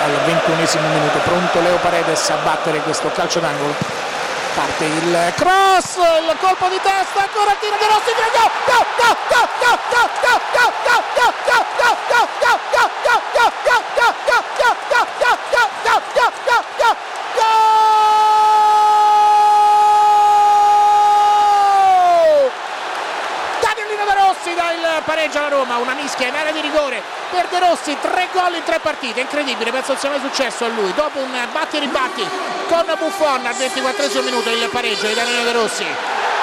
al 21esimo minuto. Pronto Leo Paredes a battere questo calcio d'angolo. Parte il cross, il colpo di testa, ancora il tiro De Rossi, pareggia la Roma, una mischia in area di rigore per De Rossi, 3 gol in 3 partite, incredibile, penso non sia mai successo a lui. Dopo un batti e ribatti con Buffon al 24esimo minuto il pareggio di Danilo De Rossi.